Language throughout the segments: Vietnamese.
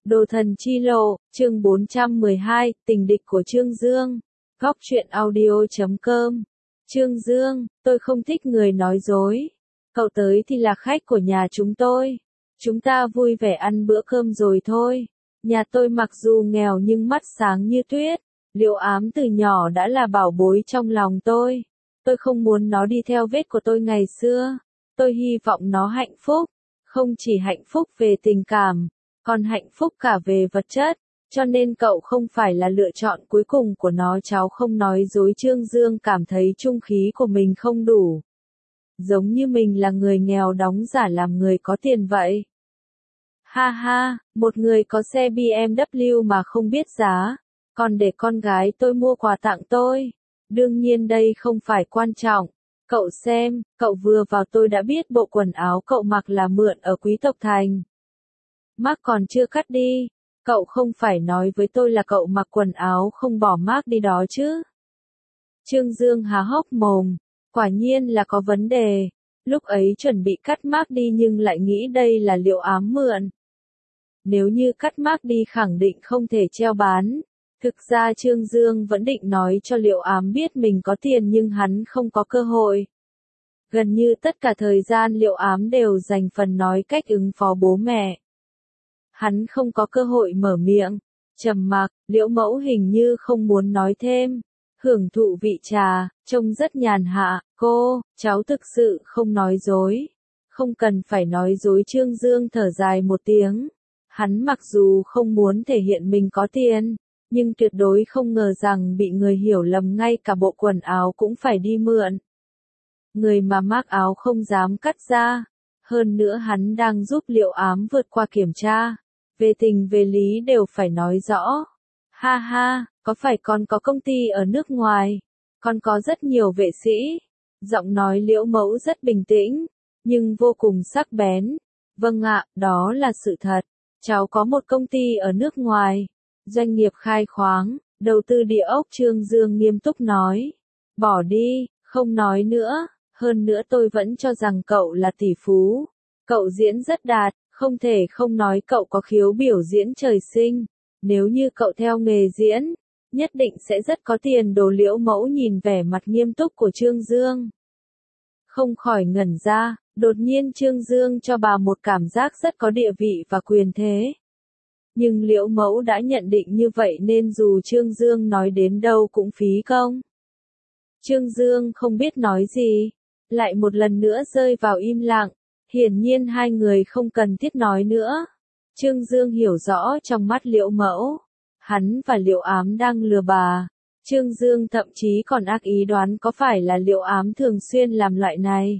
Đồ thần chi lộ, chương 412, tình địch của Trương Dương. Góc truyện audio.com. Trương Dương, tôi không thích người nói dối. Cậu tới thì là khách của nhà chúng tôi. Chúng ta vui vẻ ăn bữa cơm rồi thôi. Nhà tôi mặc dù nghèo nhưng mắt sáng như tuyết. Liệu ám từ nhỏ đã là bảo bối trong lòng tôi. Tôi không muốn nó đi theo vết của tôi ngày xưa. Tôi hy vọng nó hạnh phúc. Không chỉ hạnh phúc về tình cảm, còn hạnh phúc cả về vật chất, cho nên cậu không phải là lựa chọn cuối cùng của nó. Cháu không nói dối. Trương Dương cảm thấy trung khí của mình không đủ. Giống như mình là người nghèo đóng giả làm người có tiền vậy. Ha ha, một người có xe BMW mà không biết giá, còn để con gái tôi mua quà tặng tôi. Đương nhiên đây không phải quan trọng. Cậu xem, cậu vừa vào tôi đã biết bộ quần áo cậu mặc là mượn ở Quý Tộc Thành. Mác còn chưa cắt đi, cậu không phải nói với tôi là cậu mặc quần áo không bỏ mác đi đó chứ? Trương Dương há hốc mồm, quả nhiên là có vấn đề. Lúc ấy chuẩn bị cắt mác đi nhưng lại nghĩ đây là Liệu Ám mượn. Nếu như cắt mác đi khẳng định không thể treo bán. Thực ra Trương Dương vẫn định nói cho Liệu Ám biết mình có tiền nhưng hắn không có cơ hội. Gần như tất cả thời gian Liệu Ám đều dành phần nói cách ứng phó bố mẹ. Hắn không có cơ hội mở miệng, trầm mặc. Liễu Mẫu hình như không muốn nói thêm, hưởng thụ vị trà, trông rất nhàn hạ. Cô, cháu thực sự không nói dối. Không cần phải nói dối. Trương Dương thở dài một tiếng. Hắn mặc dù không muốn thể hiện mình có tiền, nhưng tuyệt đối không ngờ rằng bị người hiểu lầm ngay cả bộ quần áo cũng phải đi mượn. Người mà mác áo không dám cắt ra. Hơn nữa hắn đang giúp Liệu Ám vượt qua kiểm tra. Về tình về lý đều phải nói rõ. Ha ha, có phải con có công ty ở nước ngoài? Con có rất nhiều vệ sĩ. Giọng nói Liễu Mẫu rất bình tĩnh, nhưng vô cùng sắc bén. Vâng ạ, đó là sự thật. Cháu có một công ty ở nước ngoài. Doanh nghiệp khai khoáng, đầu tư địa ốc. Trương Dương nghiêm túc nói. Bỏ đi, không nói nữa. Hơn nữa tôi vẫn cho rằng cậu là tỷ phú. Cậu diễn rất đạt. Không thể không nói cậu có khiếu biểu diễn trời sinh. Nếu như cậu theo nghề diễn, nhất định sẽ rất có tiền đồ. Liễu Mẫu nhìn vẻ mặt nghiêm túc của Trương Dương, không khỏi ngẩn ra. Đột nhiên Trương Dương cho bà một cảm giác rất có địa vị và quyền thế. Nhưng Liễu Mẫu đã nhận định như vậy nên dù Trương Dương nói đến đâu cũng phí công. Trương Dương không biết nói gì, lại một lần nữa rơi vào im lặng. Hiển nhiên hai người không cần thiết nói nữa. Trương Dương hiểu rõ trong mắt Liễu Mẫu, hắn và Liệu Ám đang lừa bà. Trương Dương thậm chí còn ác ý đoán có phải là Liệu Ám thường xuyên làm loại này,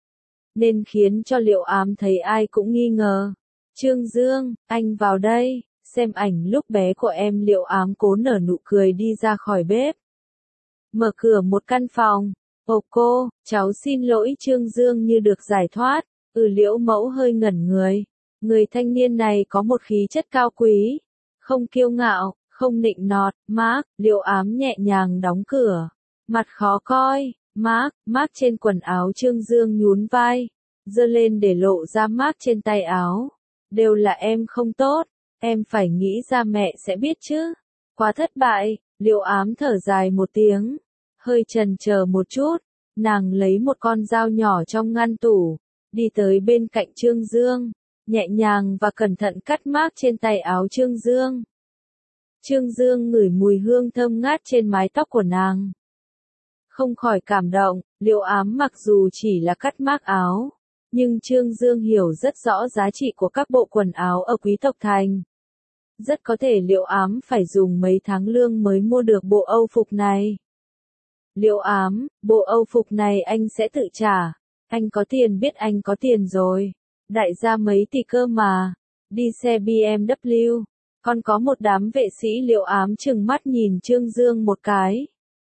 nên khiến cho Liệu Ám thấy ai cũng nghi ngờ. Trương Dương, anh vào đây, xem ảnh lúc bé của em. Liệu Ám cố nở nụ cười đi ra khỏi bếp, mở cửa một căn phòng. Ồ cô, cháu xin lỗi. Trương Dương như được giải thoát. Liễu Mẫu hơi ngẩn người. Người thanh niên này có một khí chất cao quý, không kiêu ngạo, không nịnh nọt. Mác, Liệu Ám nhẹ nhàng đóng cửa, mặt khó coi. Mác trên quần áo. Trương Dương nhún vai, giơ lên để lộ ra mác trên tay áo. Đều là em không tốt, em phải nghĩ ra mẹ sẽ biết chứ. Quá thất bại. Liệu Ám thở dài một tiếng, hơi chần chờ một chút, nàng lấy một con dao nhỏ trong ngăn tủ, đi tới bên cạnh Trương Dương, nhẹ nhàng và cẩn thận cắt mác trên tay áo Trương Dương. Trương Dương ngửi mùi hương thơm ngát trên mái tóc của nàng, không khỏi cảm động. Liệu Ám mặc dù chỉ là cắt mác áo, nhưng Trương Dương hiểu rất rõ giá trị của các bộ quần áo ở Quý Tộc Thành. Rất có thể Liệu Ám phải dùng mấy tháng lương mới mua được bộ âu phục này. Liệu Ám, bộ âu phục này anh sẽ tự trả. Anh có tiền. Biết anh có tiền rồi. Đại gia mấy tỷ cơ mà. Đi xe BMW. Còn có một đám vệ sĩ. Liệu Ám trừng mắt nhìn Trương Dương một cái,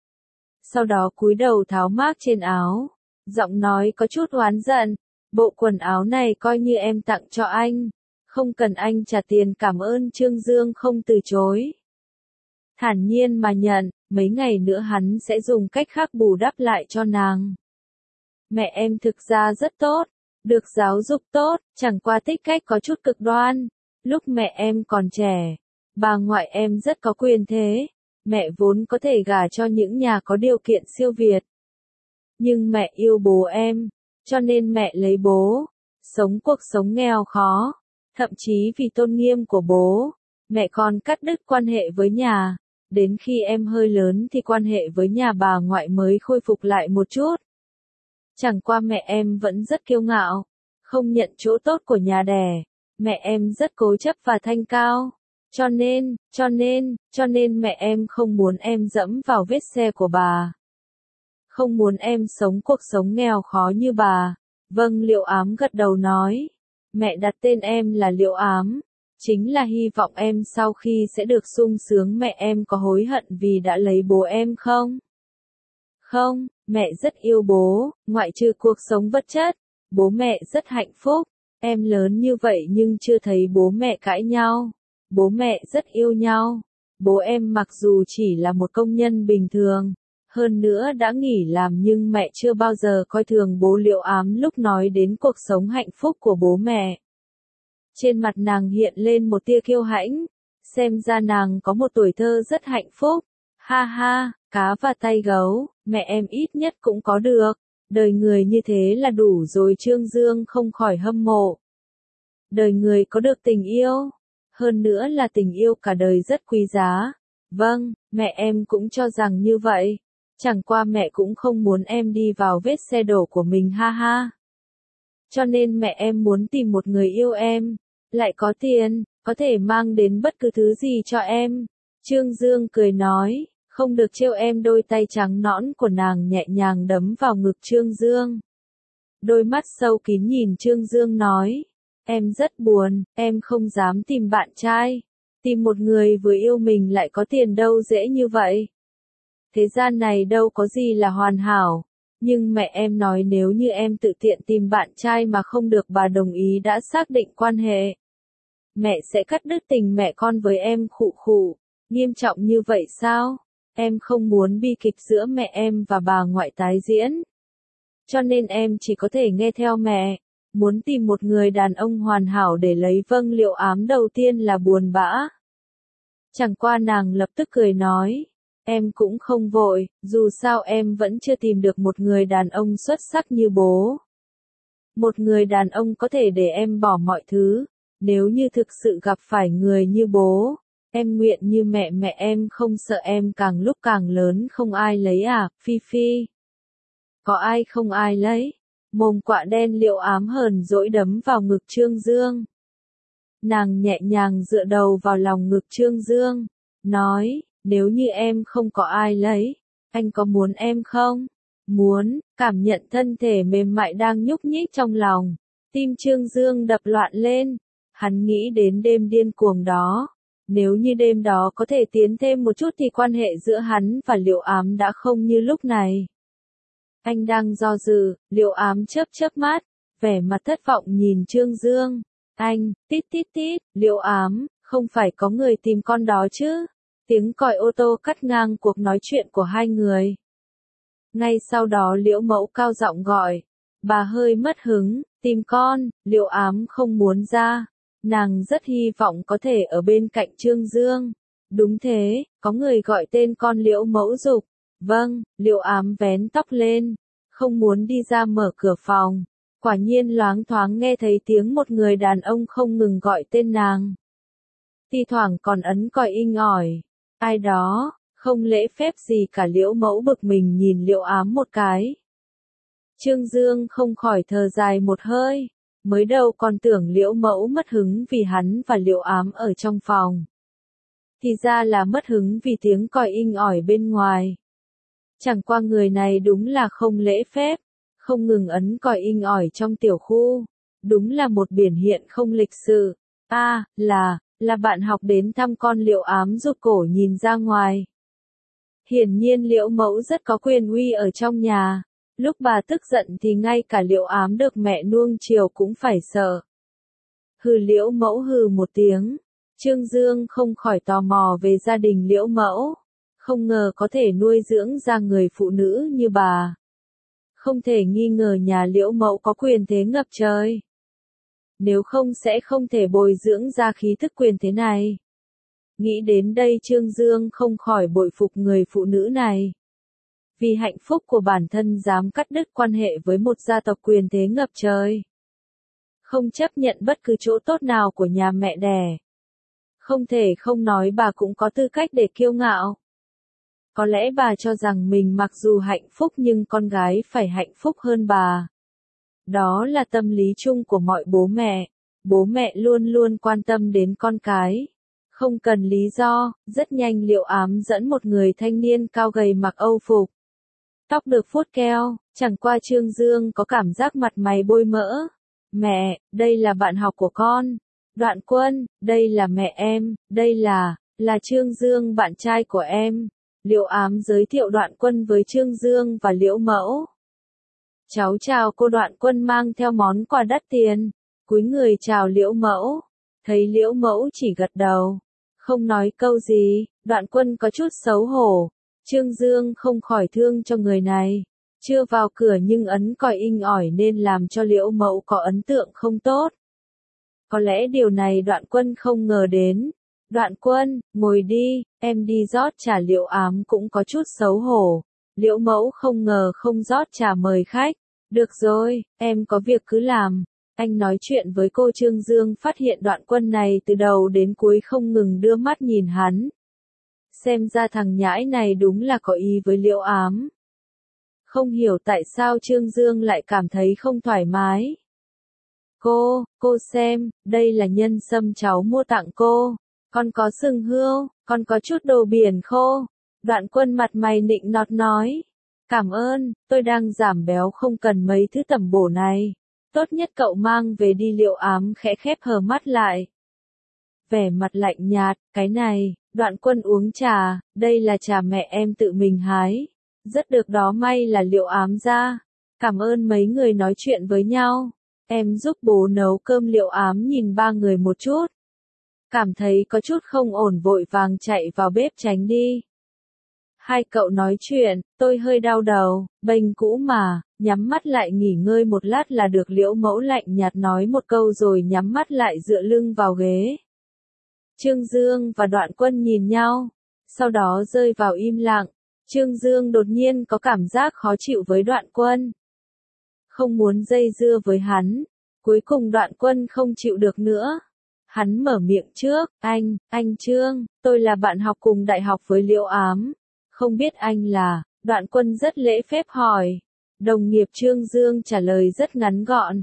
sau đó cúi đầu tháo mác trên áo, giọng nói có chút oán giận. Bộ quần áo này coi như em tặng cho anh, không cần anh trả tiền. Cảm ơn. Trương Dương không từ chối, thản nhiên mà nhận. Mấy ngày nữa hắn sẽ dùng cách khác bù đắp lại cho nàng. Mẹ em thực ra rất tốt, được giáo dục tốt, chẳng qua tính cách có chút cực đoan. Lúc mẹ em còn trẻ, bà ngoại em rất có quyền thế, mẹ vốn có thể gả cho những nhà có điều kiện siêu việt. Nhưng mẹ yêu bố em, cho nên mẹ lấy bố, sống cuộc sống nghèo khó, thậm chí vì tôn nghiêm của bố, mẹ còn cắt đứt quan hệ với nhà, đến khi em hơi lớn thì quan hệ với nhà bà ngoại mới khôi phục lại một chút. Chẳng qua mẹ em vẫn rất kiêu ngạo, không nhận chỗ tốt của nhà đẻ, mẹ em rất cố chấp và thanh cao, cho nên mẹ em không muốn em dẫm vào vết xe của bà. Không muốn em sống cuộc sống nghèo khó như bà. Vâng, Liệu Ám gật đầu nói. Mẹ đặt tên em là Liệu Ám, chính là hy vọng em sau khi sẽ được sung sướng. Mẹ em có hối hận vì đã lấy bố em không? Không, mẹ rất yêu bố, ngoại trừ cuộc sống vật chất, bố mẹ rất hạnh phúc. Em lớn như vậy nhưng chưa thấy bố mẹ cãi nhau. Bố mẹ rất yêu nhau. Bố em mặc dù chỉ là một công nhân bình thường, hơn nữa đã nghỉ làm nhưng mẹ chưa bao giờ coi thường bố. Liệu Ám lúc nói đến cuộc sống hạnh phúc của bố mẹ, trên mặt nàng hiện lên một tia kiêu hãnh, xem ra nàng có một tuổi thơ rất hạnh phúc. Ha ha, cá và tay gấu, mẹ em ít nhất cũng có được, đời người như thế là đủ rồi. Trương Dương không khỏi hâm mộ. Đời người có được tình yêu, hơn nữa là tình yêu cả đời rất quý giá. Vâng, mẹ em cũng cho rằng như vậy. Chẳng qua mẹ cũng không muốn em đi vào vết xe đổ của mình, ha ha. Cho nên mẹ em muốn tìm một người yêu em, lại có tiền, có thể mang đến bất cứ thứ gì cho em. Trương Dương cười nói, không được trêu em. Đôi tay trắng nõn của nàng nhẹ nhàng đấm vào ngực Trương Dương. Đôi mắt sâu kín nhìn Trương Dương nói, em rất buồn, em không dám tìm bạn trai. Tìm một người vừa yêu mình lại có tiền đâu dễ như vậy. Thế gian này đâu có gì là hoàn hảo. Nhưng mẹ em nói nếu như em tự tiện tìm bạn trai mà không được bà đồng ý đã xác định quan hệ, mẹ sẽ cắt đứt tình mẹ con với em. Khụ khụ, nghiêm trọng như vậy sao? Em không muốn bi kịch giữa mẹ em và bà ngoại tái diễn. Cho nên em chỉ có thể nghe theo mẹ, muốn tìm một người đàn ông hoàn hảo để lấy. Vâng, Liệu Ám đầu tiên là buồn bã. Chẳng qua nàng lập tức cười nói, em cũng không vội, dù sao em vẫn chưa tìm được một người đàn ông xuất sắc như bố. Một người đàn ông có thể để em bỏ mọi thứ. Nếu như thực sự gặp phải người như bố, em nguyện như mẹ. Mẹ em không sợ em càng lúc càng lớn không ai lấy à? Phi Phi. Có ai không ai lấy? Mồm quạ đen. Liệu Ám hờn dỗi đấm vào ngực Trương Dương. Nàng nhẹ nhàng dựa đầu vào lòng ngực Trương Dương, nói, nếu như em không có ai lấy, anh có muốn em không? Muốn. Cảm nhận thân thể mềm mại đang nhúc nhích trong lòng, tim Trương Dương đập loạn lên. Hắn nghĩ đến đêm điên cuồng đó. Nếu như đêm đó có thể tiến thêm một chút thì quan hệ giữa hắn và Liệu Ám đã không như lúc này. Anh đang do dự. Liệu Ám chớp chớp mắt, vẻ mặt thất vọng nhìn Trương Dương. Anh, tít tít tít. Liệu Ám, không phải có người tìm con đó chứ? Tiếng còi ô tô cắt ngang cuộc nói chuyện của hai người. Ngay sau đó Liễu Mẫu cao giọng gọi. Bà hơi mất hứng, tìm con. Liệu Ám không muốn ra. Nàng rất hy vọng có thể ở bên cạnh Trương Dương. Đúng thế, có người gọi tên con. Liễu Mẫu dục. Vâng. Liệu Ám vén tóc lên, không muốn đi ra mở cửa phòng. Quả nhiên loáng thoáng nghe thấy tiếng một người đàn ông không ngừng gọi tên nàng. Thi thoảng còn ấn còi inh ỏi. Ai đó, không lễ phép gì cả. Liễu Mẫu bực mình nhìn Liệu Ám một cái. Trương Dương không khỏi thở dài một hơi. Mới đầu còn tưởng Liễu Mẫu mất hứng vì hắn và Liệu Ám ở trong phòng. Thì ra là mất hứng vì tiếng còi inh ỏi bên ngoài. Chẳng qua người này đúng là không lễ phép, không ngừng ấn còi inh ỏi trong tiểu khu. Đúng là một biểu hiện không lịch sự. Là bạn học đến thăm con. Liệu Ám rụt cổ nhìn ra ngoài. Hiển nhiên Liễu Mẫu rất có quyền uy ở trong nhà. Lúc bà tức giận thì ngay cả Liệu Ám được mẹ nuông chiều cũng phải sợ. Hừ. Liễu Mẫu hừ một tiếng. Trương Dương không khỏi tò mò về gia đình Liễu Mẫu. Không ngờ có thể nuôi dưỡng ra người phụ nữ như bà. Không thể nghi ngờ nhà Liễu Mẫu có quyền thế ngập trời. nếu không sẽ không thể bồi dưỡng ra khí thức quyền thế này. Nghĩ đến đây Trương Dương không khỏi bội phục người phụ nữ này. Vì hạnh phúc của bản thân dám cắt đứt quan hệ với một gia tộc quyền thế ngập trời. Không chấp nhận bất cứ chỗ tốt nào của nhà mẹ đẻ. Không thể không nói bà cũng có tư cách để kiêu ngạo. Có lẽ bà cho rằng mình mặc dù hạnh phúc nhưng con gái phải hạnh phúc hơn bà. Đó là tâm lý chung của mọi bố mẹ. Bố mẹ luôn luôn quan tâm đến con cái. Không cần lý do, rất nhanh Liệu Ám dẫn một người thanh niên cao gầy mặc âu phục. Tóc được vuốt keo, chẳng qua Trương Dương có cảm giác mặt mày bôi mỡ. Mẹ, đây là bạn học của con. Đoạn Quân, đây là mẹ em, đây là Trương Dương bạn trai của em. Liệu Ám giới thiệu Đoạn Quân với Trương Dương và Liễu Mẫu. Cháu chào cô. Đoạn Quân mang theo món quà đắt tiền, cúi người chào Liễu Mẫu. Thấy Liễu Mẫu chỉ gật đầu, không nói câu gì, Đoạn Quân có chút xấu hổ. Trương Dương không khỏi thương cho người này. Chưa vào cửa nhưng ấn còi inh ỏi nên làm cho Liễu Mẫu có ấn tượng không tốt. Có lẽ điều này Đoạn Quân không ngờ đến. Đoạn Quân, ngồi đi, em đi rót trà. Liễu Ám cũng có chút xấu hổ. Liễu Mẫu không ngờ không rót trà mời khách. Được rồi, em có việc cứ làm. Anh nói chuyện với cô. Trương Dương phát hiện Đoạn Quân này từ đầu đến cuối không ngừng đưa mắt nhìn hắn. Xem ra thằng nhãi này đúng là có ý với Liễu Ám. Không hiểu tại sao Trương Dương lại cảm thấy không thoải mái. Cô xem, đây là nhân sâm cháu mua tặng cô. Con có sừng hươu, con có chút đồ biển khô. Đoạn Quân mặt mày nịnh nọt nói. Cảm ơn, tôi đang giảm béo không cần mấy thứ tẩm bổ này. Tốt nhất cậu mang về đi. Liễu Ám khẽ khép hờ mắt lại. Vẻ mặt lạnh nhạt, cái này, Đoạn Quân uống trà, đây là trà mẹ em tự mình hái. Rất được đó. May là Liễu Ám ra. Cảm ơn mấy người nói chuyện với nhau. Em giúp bố nấu cơm. Liễu Ám nhìn ba người một chút. Cảm thấy có chút không ổn vội vàng chạy vào bếp tránh đi. Hai cậu nói chuyện, tôi hơi đau đầu, bênh cũ mà, nhắm mắt lại nghỉ ngơi một lát là được. Liễu Mẫu lạnh nhạt nói một câu rồi nhắm mắt lại dựa lưng vào ghế. Trương Dương và Đoạn Quân nhìn nhau, sau đó rơi vào im lặng. Trương Dương đột nhiên có cảm giác khó chịu với Đoạn Quân. Không muốn dây dưa với hắn. Cuối cùng Đoạn Quân không chịu được nữa. Hắn mở miệng trước, anh Trương, tôi là bạn học cùng đại học với Liễu Ám. Không biết anh là. Đoạn Quân rất lễ phép hỏi. Đồng nghiệp. Trương Dương trả lời rất ngắn gọn.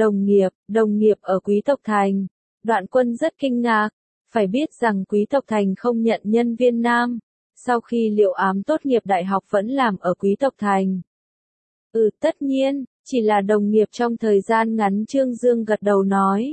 Đồng nghiệp ở Quý Tộc Thành. Đoạn Quân rất kinh ngạc. Phải biết rằng Quý Tộc Thành không nhận nhân viên nam. Sau khi Liễu Ám tốt nghiệp đại học vẫn làm ở Quý Tộc Thành. Tất nhiên, chỉ là đồng nghiệp trong thời gian ngắn. Trương Dương gật đầu nói.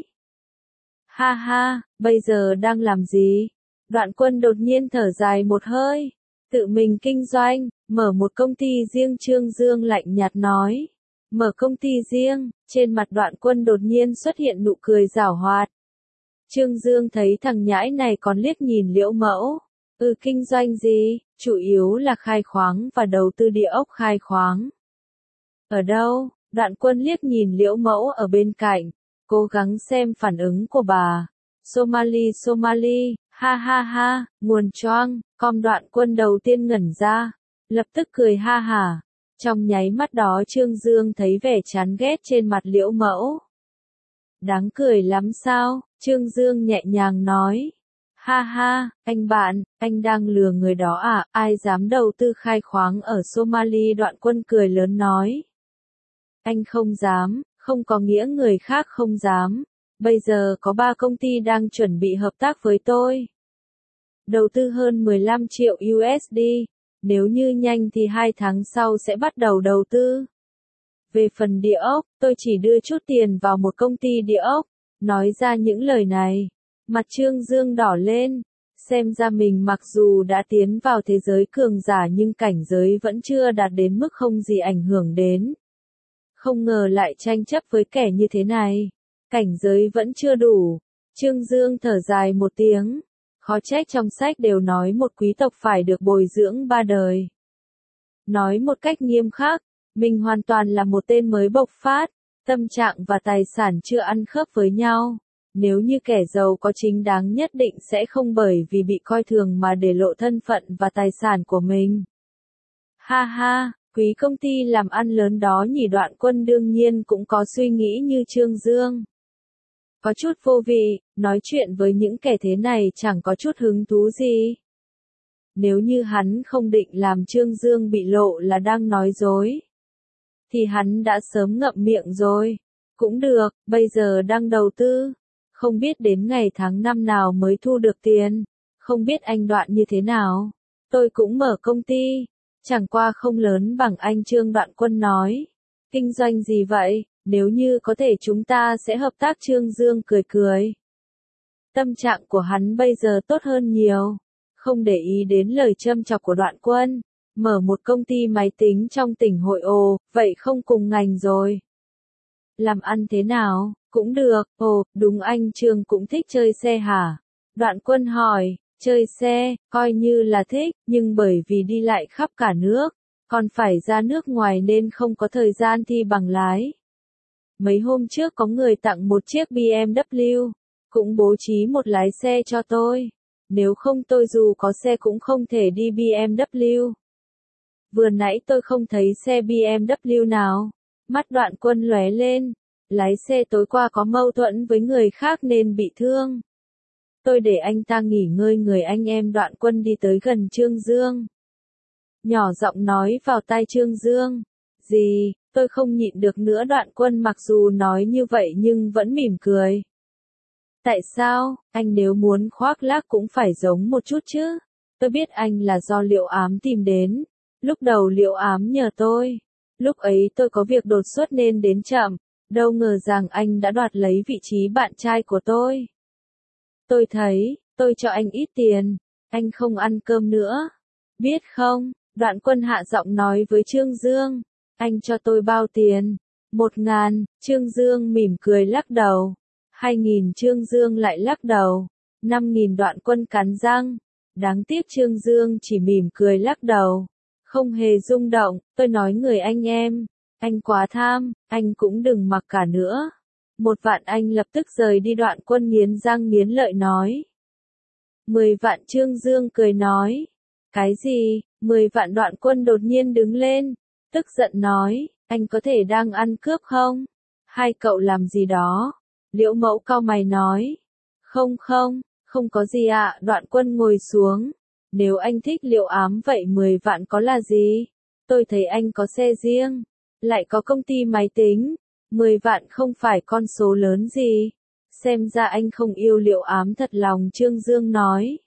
Ha ha, bây giờ đang làm gì? Đoạn Quân đột nhiên thở dài một hơi. Tự mình kinh doanh, mở một công ty riêng. Trương Dương lạnh nhạt nói. Mở công ty riêng, trên mặt Đoạn Quân đột nhiên xuất hiện nụ cười giảo hoạt. Trương Dương thấy thằng nhãi này còn liếc nhìn Liễu Mẫu. Kinh doanh gì? Chủ yếu là khai khoáng và đầu tư địa ốc. Khai khoáng. Ở đâu? Đoạn Quân liếc nhìn Liễu Mẫu ở bên cạnh, cố gắng xem phản ứng của bà. Somali, ha ha ha, nguồn choang, Đoạn Quân đầu tiên ngẩn ra, lập tức cười ha hả. Trong nháy mắt đó Trương Dương thấy vẻ chán ghét trên mặt Liễu Mẫu. Đáng cười lắm sao? Trương Dương nhẹ nhàng nói. Ha ha, anh bạn, anh đang lừa người đó à? Ai dám đầu tư khai khoáng ở Somali? Đoạn Quân cười lớn nói. Anh không dám, không có nghĩa người khác không dám. Bây giờ có 3 công ty đang chuẩn bị hợp tác với tôi. Đầu tư hơn 15 triệu USD. Nếu như nhanh thì 2 tháng sau sẽ bắt đầu đầu tư. Về phần địa ốc, tôi chỉ đưa chút tiền vào một công ty địa ốc. Nói ra những lời này, mặt Trương Dương đỏ lên. Xem ra mình mặc dù đã tiến vào thế giới cường giả nhưng cảnh giới vẫn chưa đạt đến mức không gì ảnh hưởng đến. Không ngờ lại tranh chấp với kẻ như thế này. Cảnh giới vẫn chưa đủ. Trương Dương thở dài một tiếng. Khó trách trong sách đều nói một quý tộc phải được bồi dưỡng 3 đời. Nói một cách nghiêm khắc, mình hoàn toàn là một tên mới bộc phát. Tâm trạng và tài sản chưa ăn khớp với nhau. Nếu như kẻ giàu có chính đáng nhất định sẽ không bởi vì bị coi thường mà để lộ thân phận và tài sản của mình. Ha ha, quý công ty làm ăn lớn đó nhỉ. Đoạn Quân đương nhiên cũng có suy nghĩ như Trương Dương. Có chút vô vị, nói chuyện với những kẻ thế này chẳng có chút hứng thú gì. Nếu như hắn không định làm Trương Dương bị lộ là đang nói dối, thì hắn đã sớm ngậm miệng rồi. Cũng được, bây giờ đang đầu tư. Không biết đến ngày tháng năm nào mới thu được tiền. Không biết anh Đoạn như thế nào. Tôi cũng mở công ty. Chẳng qua không lớn bằng anh Trương. Đoạn Quân nói. Kinh doanh gì vậy? Nếu như có thể chúng ta sẽ hợp tác. Trương Dương cười cười. Tâm trạng của hắn bây giờ tốt hơn nhiều. Không để ý đến lời châm chọc của Đoạn Quân. Mở một công ty máy tính trong tỉnh Hội Ồ, vậy không cùng ngành rồi. Làm ăn thế nào? Cũng được. Ồ, đúng, anh Trương cũng thích chơi xe hả? Đoạn Quân hỏi. Chơi xe, coi như là thích, nhưng bởi vì đi lại khắp cả nước, còn phải ra nước ngoài nên không có thời gian thi bằng lái. Mấy hôm trước có người tặng một chiếc BMW, cũng bố trí một lái xe cho tôi. Nếu không tôi dù có xe cũng không thể đi BMW. Vừa nãy tôi không thấy xe BMW nào. Mắt Đoạn Quân lóe lên. Lái xe tối qua có mâu thuẫn với người khác nên bị thương. Tôi để anh ta nghỉ ngơi. Người anh em Đoạn Quân đi tới gần Trương Dương. Nhỏ giọng nói vào tai Trương Dương. Gì, tôi không nhịn được nữa. Đoạn Quân mặc dù nói như vậy nhưng vẫn mỉm cười. Tại sao, anh nếu muốn khoác lác cũng phải giống một chút chứ. Tôi biết anh là do Liệu Ám tìm đến. Lúc đầu Liệu Ám nhờ tôi. Lúc ấy tôi có việc đột xuất nên đến chậm. Đâu ngờ rằng anh đã đoạt lấy vị trí bạn trai của tôi. Tôi thấy, tôi cho anh ít tiền. Anh không ăn cơm nữa. Biết không, Đoạn Quân hạ giọng nói với Trương Dương. Anh cho tôi bao tiền? 1.000, Trương Dương mỉm cười lắc đầu. 2.000, Trương Dương lại lắc đầu. 5.000, Đoạn Quân cắn răng. Đáng tiếc Trương Dương chỉ mỉm cười lắc đầu. Không hề rung động. Tôi nói người anh em. Anh quá tham, anh cũng đừng mặc cả nữa. 1 vạn. Anh lập tức rời đi. Đoạn Quân nghiến răng nghiến lợi nói. 10 vạn. Trương Dương cười nói. Cái gì? 10 vạn. Đoạn Quân đột nhiên đứng lên. Tức giận nói. Anh có thể đang ăn cướp không? Hai cậu làm gì đó? Liễu Mẫu cau mày nói. Không, không có gì ạ. Đoạn Quân ngồi xuống. Nếu anh thích Liệu Ám vậy 10 vạn có là gì? Tôi thấy anh có xe riêng. Lại có công ty máy tính. 10 vạn không phải con số lớn gì. Xem ra anh không yêu Liệu Ám thật lòng. Trương Dương nói.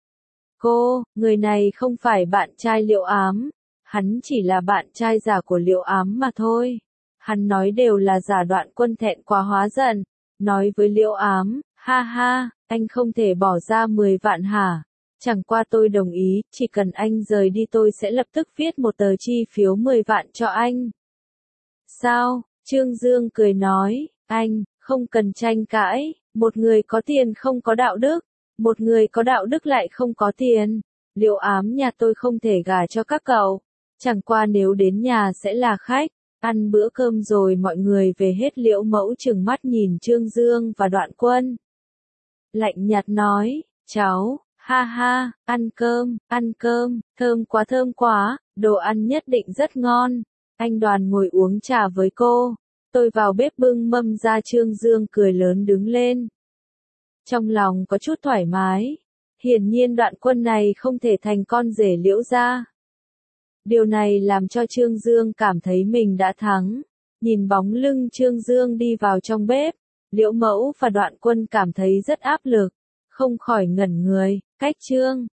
Cô, người này không phải bạn trai Liệu Ám. Hắn chỉ là bạn trai giả của Liệu Ám mà thôi. Hắn nói đều là giả. Đoạn Quân thẹn quá hóa giận. Nói với Liệu Ám. Ha ha, anh không thể bỏ ra 10 vạn hả? Chẳng qua tôi đồng ý, chỉ cần anh rời đi tôi sẽ lập tức viết một tờ chi phiếu 10 vạn cho anh. Sao? Trương Dương cười nói, anh, không cần tranh cãi, một người có tiền không có đạo đức, một người có đạo đức lại không có tiền. Liệu Ám nhà tôi không thể gả cho các cậu, chẳng qua nếu đến nhà sẽ là khách, ăn bữa cơm rồi mọi người về hết. Liễu Mẫu trừng mắt nhìn Trương Dương và Đoạn Quân. Lạnh nhạt nói, cháu, ha ha, ăn cơm, thơm quá, đồ ăn nhất định rất ngon. Anh Đoàn ngồi uống trà với cô. Tôi vào bếp bưng mâm ra. Trương Dương cười lớn đứng lên. Trong lòng có chút thoải mái. Hiển nhiên Đoạn Quân này không thể thành con rể Liễu gia. Điều này làm cho Trương Dương cảm thấy mình đã thắng. Nhìn bóng lưng Trương Dương đi vào trong bếp, Liễu Mẫu và Đoạn Quân cảm thấy rất áp lực. Không khỏi ngẩn người. Cách Trương